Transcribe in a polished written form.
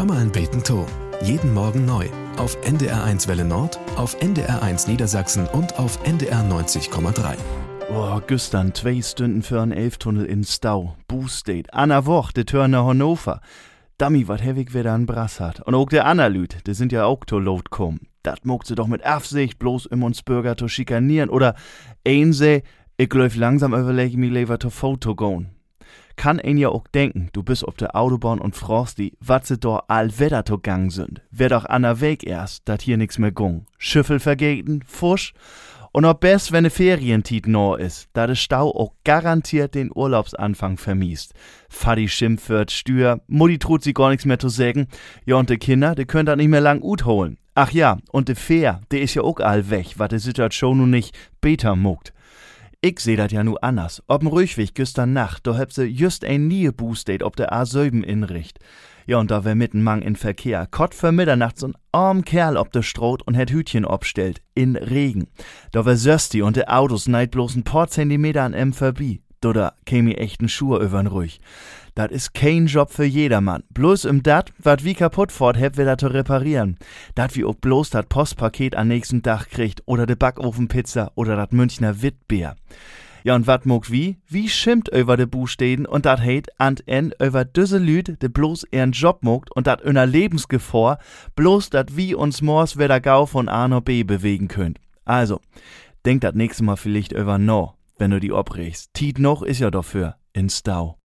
Hör mal ein Beten to. Jeden Morgen neu. Auf NDR1 Welle Nord, auf NDR1 Niedersachsen und auf NDR 90,3. Oh, gestern 2 Stunden für einen Elftunnel in Stau. Boosted. Anna Woch, de Tür nach Hannover. Dummy, wat hewig wieder an Brass hat. Und auch der Anna Lüt, die sind ja auch to Lot kommen. Dat mogt sie doch mit Absicht bloß uns Bürger to schikanieren. Oder einse, ich läuf langsam überlege mir lieber to Foto gehen. Kann ein ja auch denken, du bist auf der Autobahn und fragst die, wat sie da all Wetter to gang sind. Wär doch an der Weg erst, dat hier nix mehr gung. Schüffel vergeten, Fusch. Und ob best, wenn ne Ferientiet no ist, da de Stau auch garantiert den Urlaubsanfang vermiest. Fadi schimpft wird, Stür, Mutti trut sie gar nichts mehr zu sagen. Ja, und de Kinder, die könnt dat nicht mehr lang ut holen. Ach ja, und de Fähr, de is ja auch all weg, wat de Situation nun nicht beter muckt. Ich seh dat ja nu anders. Ob'n Rüchweg gestern Nacht, da hab se just ein nie Boosted ob der A7 inricht. Ja, und da wär mitten Mang in Verkehr. Kott für Mitternacht so'n arm Kerl ob der Stroh und hätt Hütchen obstellt. In Regen. Da wär Sösti und de Autos neid bloß ein paar Zentimeter an em vorbei. Da käm i echten Schuhe übern Rüch. Dat is kein Job für jedermann. Bloß im Dat, wat wie kaputt fort heb, wir dat zu reparieren. Dat wie auch bloß dat Postpaket an nächsten Tag kriegt oder de Backofenpizza oder dat Münchner Wittbier. Ja, und wat mogt wie? Wie schimmt über de Buchstäden und dat heit ant en über düsse Lüd, de bloß ihren Job mogt und dat inner Lebensgefahr, bloß dat wie uns mors wieder gau von A nach B bewegen könnt. Also, denk dat nächste Mal vielleicht über no, wenn du die obregst. Tiet noch is ja dafür in Stau.